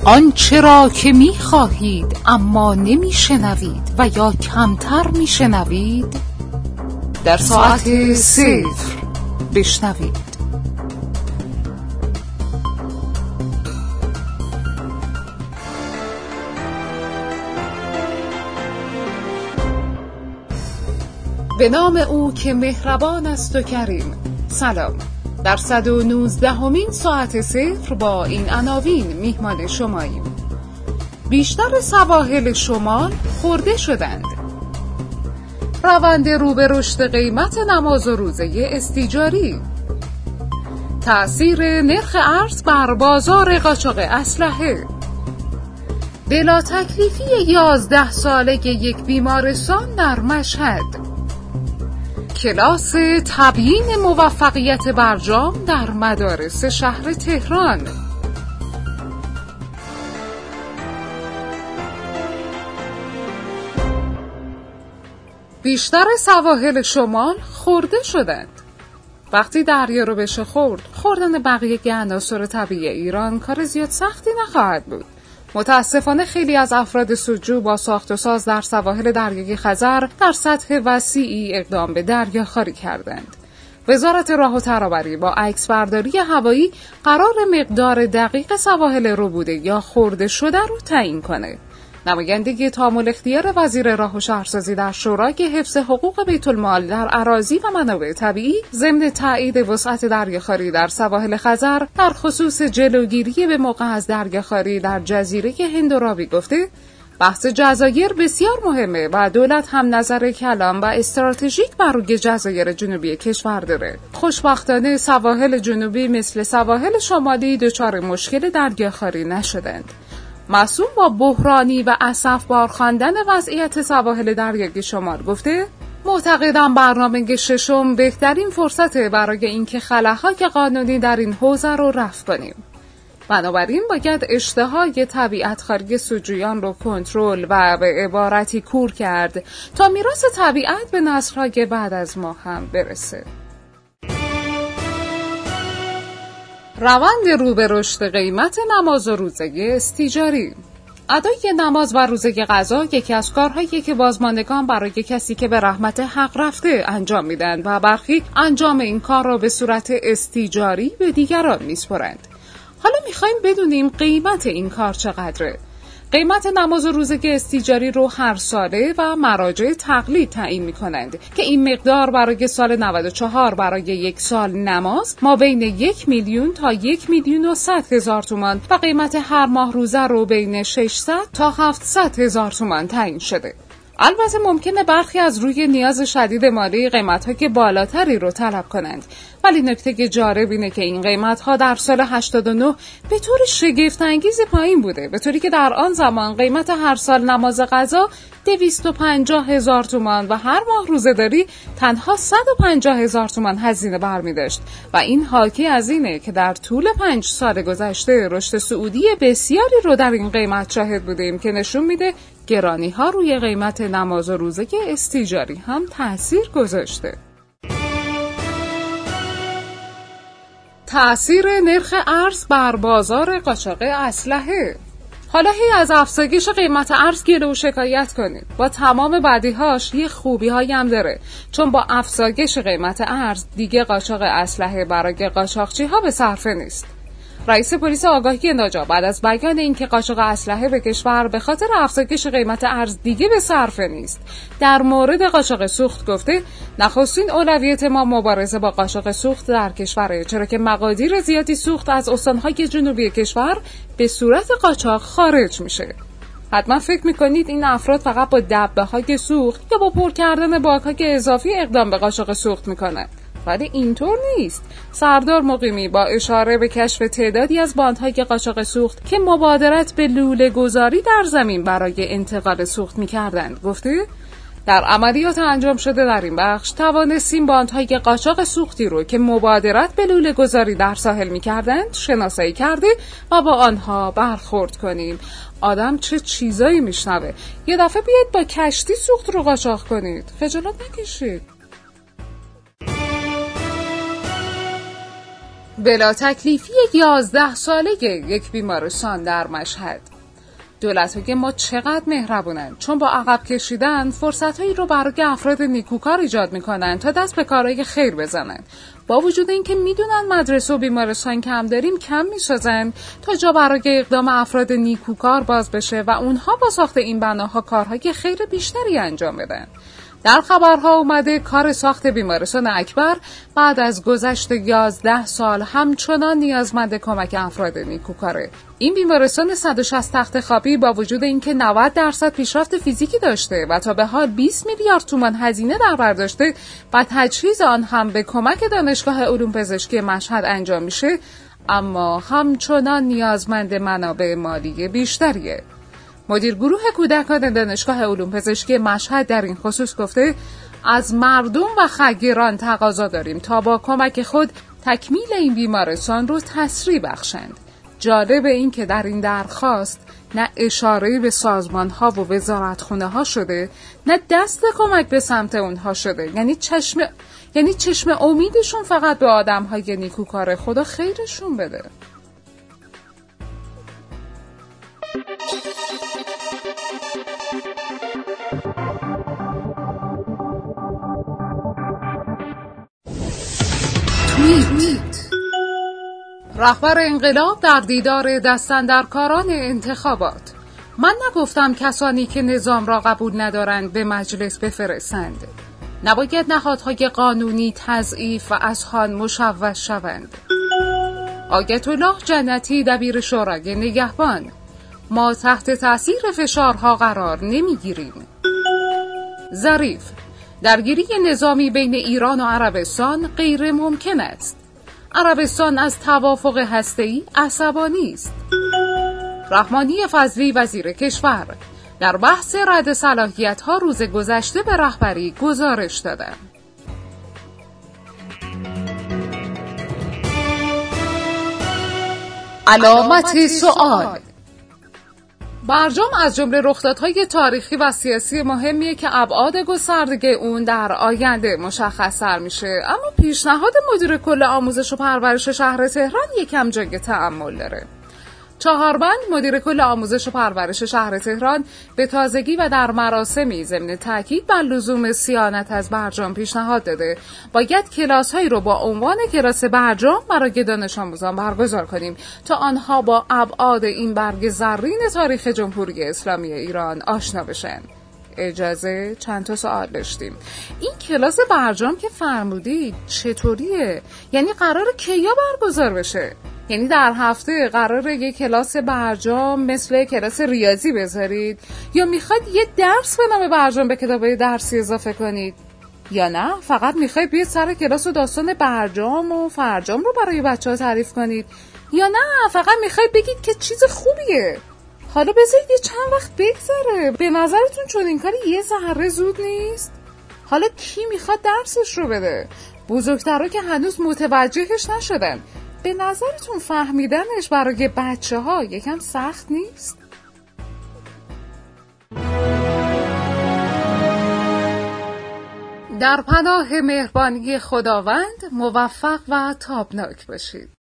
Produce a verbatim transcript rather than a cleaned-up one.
آنچه را که می خواهید اما نمی شنوید و یا کمتر می شنوید در ساعت صفر بشنوید. به نام او که مهربان است و کریم. سلام. در صد و نوزدهمین ساعت صفر با این عناوین میهمان شماییم. بیشتر سواحل شمال خورده شدند. روند رو به رشد قیمت نماز و روزه استیجاری. تأثیر نرخ ارز بر بازار قاچاق اسلحه. بلا تکلیفی یازده ساله یک بیمارستان در مشهد. کلاس تبیین موفقیت برجام در مدارس شهر تهران. بیشتر سواحل شمال خورده شدند. وقتی دریا رو بشه خورد، خوردن بقیه عناصر طبیعی ایران کار زیاد سختی نخواهد بود. متاسفانه خیلی از افراد سودجو با ساخت و ساز در سواحل دریای خزر در سطح وسیعی اقدام به دریاخواری کردند. وزارت راه و ترابری با عکسبرداری هوایی قرار مقدار دقیق سواحل ربوده یا خورده شده رو تعیین کنه. نماینده تامل اختیار وزیر راه و شهرسازی در شورای حفظ حقوق بیت المال در اراضی و منابع طبیعی ضمن تایید وسعت دریاخواری در سواحل خزر در خصوص جلوگیری به موقع از دریاخواری در جزیره هندورابی گفته بحث جزایر بسیار مهمه و دولت هم نظر کلان و استراتژیک بر روی جزایر جنوبی کشور داره. خوشبختانه سواحل جنوبی مثل سواحل شمالی دچار مشکل دریاخواری نشدند. مسئول با بحرانی و اسف بار خواندن وضعیت سواحل دریای شمال گفته معتقدم برنامه ششم بهترین فرصته برای اینکه خلاهای قانونی در این حوزه رو رفع کنیم. بنابراین باید اشتهای طبیعت‌خواری سودجویان رو کنترل و به عبارتی کور کرد تا میراث طبیعت به نسل‌های بعد از ما هم برسه. روند رو به رشد قیمت نماز و روزه استیجاری. ادای نماز و روزه قضا یکی از کارهایی که بازماندگان برای کسی که به رحمت حق رفته انجام میدن و برخی انجام این کار را به صورت استیجاری به دیگران میسپرند. حالا میخوایم بدونیم قیمت این کار چقدره. قیمت نماز و روزه استیجاری رو هر ساله و مراجع تقلید تعیین می‌کنند که این مقدار برای سال نود و چهار برای یک سال نماز ما بین یک میلیون تا یک میلیون و صد هزار تومان و قیمت هر ماه روزه رو بین ششصد تا هفتصد هزار تومان تعیین شده. البته ممکنه برخی از روی نیاز شدید مالی قیمت‌های بالاتری رو طلب کنند، ولی نکته جالب اینه که این قیمت‌ها در سال هشتاد و نه به طور شگفت‌انگیز پایین بوده، به طوری که در آن زمان قیمت هر سال نماز قضا دویست و پنجاه هزار تومان و هر ماه روزه‌داری تنها صد و پنجاه هزار تومان هزینه برمی‌داشت و این حاکی از اینه که در طول پنج سال گذشته رشد صعودی بسیاری رو در این قیمت شاهد بودیم که نشون میده گرانی‌ها روی قیمت نماز و روزه استیجاری هم تأثیر گذاشته. تأثیر نرخ ارز بر بازار قاچاق اسلحه. حالا هی از افزایش قیمت ارز گله و شکایت کنید. با تمام بدیهاش یه خوبی‌هایی هم داره، چون با افزایش قیمت ارز دیگه قاچاق اسلحه برای قاچاقچی‌ها به صرفه نیست. رئیس پلیس آگاهی ناجا بعد از بیان اینکه قاچاق اسلحه به کشور به خاطر افزایش قیمت ارز دیگه به صرفه نیست، در مورد قاچاق سوخت گفته نخستین اولویت ما مبارزه با قاچاق سوخت در کشوره، چرا که مقادیر زیادی سوخت از استان‌های جنوبی کشور به صورت قاچاق خارج میشه. حتما فکر میکنید این افراد فقط با دبه‌های سوخت یا با پر کردن باک‌های اضافی اقدام به قاچاق سوخت میکنن، ولی اینطور نیست. سردار مقیمی با اشاره به کشف تعدادی از باندهای قاچاق سوخت که مبادرت به لوله گذاری در زمین برای انتقال سوخت می‌کردند گفته در عملیات انجام شده در این بخش توانستیم باندهای قاچاق سوختی رو که مبادرت به لوله گذاری در ساحل می‌کردند شناسایی کرده و با آنها برخورد کنیم. آدم چه چیزایی میشنوه. یه دفعه بیاید با کشتی سوخت رو قاچاق کنید. خجالت نکشید. بلا تکلیفی یازده ساله یک بیمارستان در مشهد. دولت‌های ما چقدر مهربونن، چون با عقب کشیدن فرصت‌هایی رو برای افراد نیکوکار ایجاد می‌کنن تا دست به کارهای خیر بزنن. با وجود اینکه میدونن مدرسه و بیمارستان کم داریم، کم می‌سازن تا جا برای اقدام افراد نیکوکار باز بشه و اونها با ساخت این بناها کارهای خیر بیشتری انجام بدن. در خبرها اومده کار ساخت بیمارستان اکبر بعد از گذشت یازده سال همچنان نیازمند کمک افراد نیکوکاره. این بیمارستان صد و شصت تخت خوابی با وجود اینکه نود درصد پیشرفت فیزیکی داشته و تا به حال بیست میلیارد تومان هزینه در بر داشته و تجهیز آن هم به کمک دانشگاه علوم پزشکی مشهد انجام میشه، اما همچنان نیازمند منابع مالی بیشتریه. مدیر گروه کودکان دانشگاه علوم پزشکی مشهد در این خصوص گفته از مردم و خیران تقاضا داریم تا با کمک خود تکمیل این بیمارستان رو تسریع بخشند. جالب این که در این درخواست نه اشاره به سازمان ها و وزارتخونه ها شده، نه دست کمک به سمت اونها شده. یعنی چشم یعنی چشم امیدشون فقط به آدم های نیکوکار. خدا خیرشون بده. توییت: رهبر انقلاب در دیدار دستاندرکاران انتخابات: من نگفتم کسانی که نظام را قبول ندارند به مجلس بفرستند. نباید نهادهای قانونی تضعیف و اذهان مشوش شوند. آیت الله جنتی دبیر شورای نگهبان: ما تحت تاثیر فشارها قرار نمیگیریم. ظریف: درگیری نظامی بین ایران و عربستان غیر ممکن است. عربستان از توافق هسته‌ای عصبانی است. رحمانی فضلی وزیر کشور: در بحث رد صلاحیت‌ها روز گذشته به رهبری گزارش دادم. علامت سوال: برجام از جمله رخدادهای تاریخی و سیاسی مهمیه که ابعاد گسترده اون در آینده مشخص‌تر میشه، اما پیشنهاد مدیر کل آموزش و پرورش شهر تهران یکم جای تأمل داره. چهاربند مدیر کل آموزش و پرورش شهر تهران به تازگی و در مراسمی ضمن تاکید بر لزوم صیانت از برجام پیشنهاد داده باید کلاس‌هایی رو با عنوان کلاس برجام برای دانش آموزان برگزار کنیم تا آنها با ابعاد این برگ زرین تاریخ جمهوری اسلامی ایران آشنا بشن. اجازه چند تا سوال داشتیم. این کلاس برجام که فرمودید چطوریه؟ یعنی قراره کیا برگزار بشه؟ یعنی در هفته قراره یه کلاس برجام مثل کلاس ریاضی بذارید یا میخواید یه درس به نام برجام به کتابای درسی اضافه کنید؟ یا نه فقط میخواید بیاید سر کلاس و داستان برجام و فرجام رو برای بچه‌ها تعریف کنید؟ یا نه فقط میخواید بگید که چیز خوبیه؟ حالا بذارید یه چند وقت بگذره. به نظرتون چون این کاری یه ذره زود نیست؟ حالا کی میخواد درسش رو بده؟ بزرگترها که هنوز متوجهش نشدن. به نظرتون فهمیدنش برای بچه ها یکم سخت نیست؟ در پناه مهربانی خداوند موفق و تابناک باشید.